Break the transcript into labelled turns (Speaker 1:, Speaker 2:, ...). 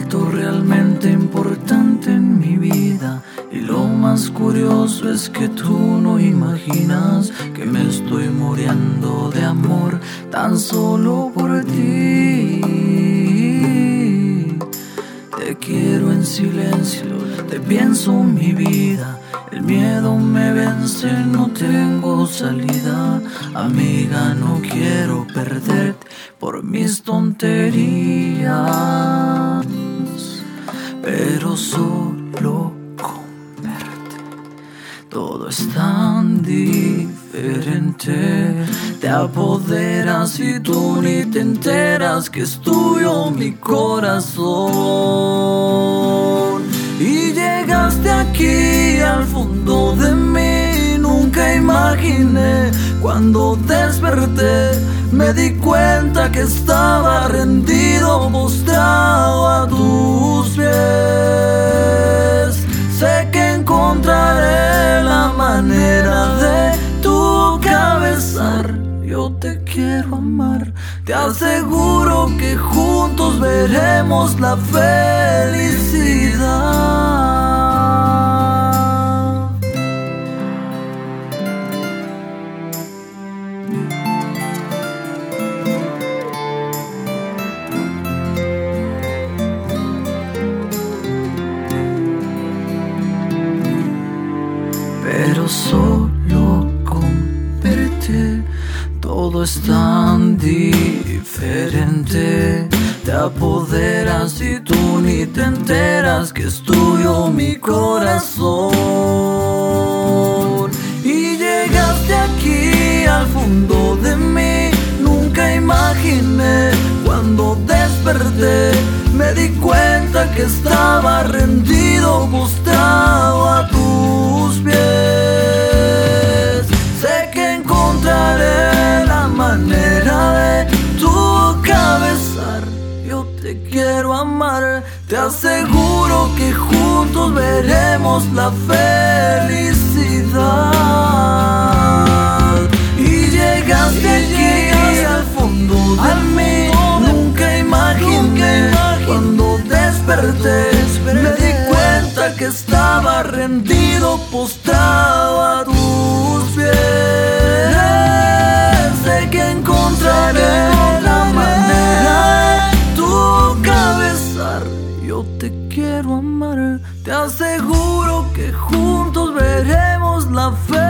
Speaker 1: vuelto realmente importante en mi vida. Y lo más curioso es que tú no imaginas que me estoy muriendo de amor tan solo por ti. Te quiero en silencio, te pienso mi vida. El miedo me vence, no tengo salida. Amiga, no quiero perderte por mis tonterías, pero solo con verte todo es tan diferente. Te apoderas y tú ni te enteras que es tuyo mi corazón. Y llegaste aquí al fondo de mí, nunca imaginé. Cuando desperté me di cuenta que estaba rendido, postrado a tus pies. Sé que encontraré la manera de tu cabezar. Yo te quiero amar, te aseguro que juntos veremos la felicidad. Pero solo con verte todo es tan diferente. Te apoderas y tú ni te enteras que es tuyo mi corazón. Y llegaste aquí al fondo de mí, nunca imaginé. Cuando desperté me di cuenta que estaba rendido, postrado a tus pies. Sé que encontraré la manera de tu cabezar. Yo te quiero amar, te aseguro que juntos veremos la felicidad. Y llegaste aquí al fondo de mí, nunca imaginé. Cuando desperté me di cuenta que estaba rendido, postrado a tus pies. Sé que encontraré la manera de tu cabezar. Yo te quiero amar, te aseguro que juntos veremos la fe.